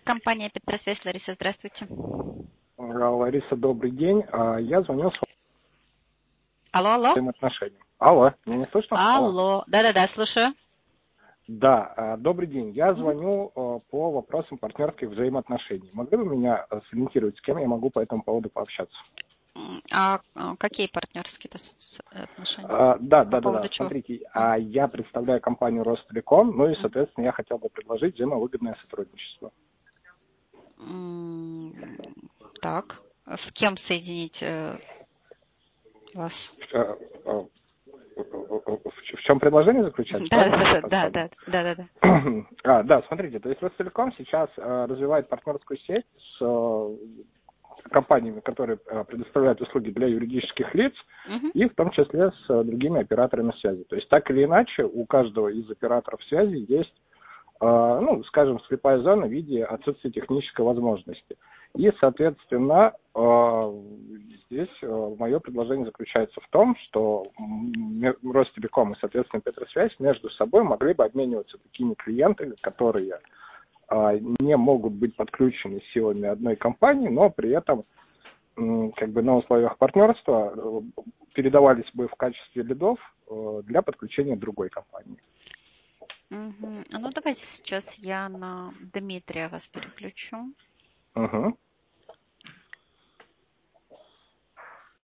Компания Петросвязь, Лариса, здравствуйте. Лариса, добрый день. Я звоню с Алло. взаимоотношением. Алло, меня не слышно? Алло. Да, слушаю. Да, добрый день. Я Мгм. звоню по вопросам партнерских взаимоотношений. Могли бы меня сориентировать, с кем я могу по этому поводу пообщаться? Какие партнерские отношения? Да. По поводу чего? Смотрите, я представляю компанию Ростелеком, ну и, Мгм. соответственно, я хотел бы предложить взаимовыгодное сотрудничество. Так. С кем соединить вас? Э, э, В чем предложение заключается? Правильно я понял? Да. Да, смотрите, то есть Ростелеком сейчас развивает партнерскую сеть с компаниями, которые предоставляют услуги для юридических лиц, Мгм. и в том числе с другими операторами связи. То есть так или иначе у каждого из операторов связи есть, скажем, слепая зона в виде отсутствия технической возможности. И, соответственно, здесь мое предложение заключается в том, что Ростелеком и, соответственно, Петросвязь между собой могли бы обмениваться такими клиентами, которые не могут быть подключены силами одной компании, но при этом как бы на условиях партнерства передавались бы в качестве лидов для подключения другой компании. Мгм. Ну, давайте сейчас я на Дмитрия вас переключу. Угу.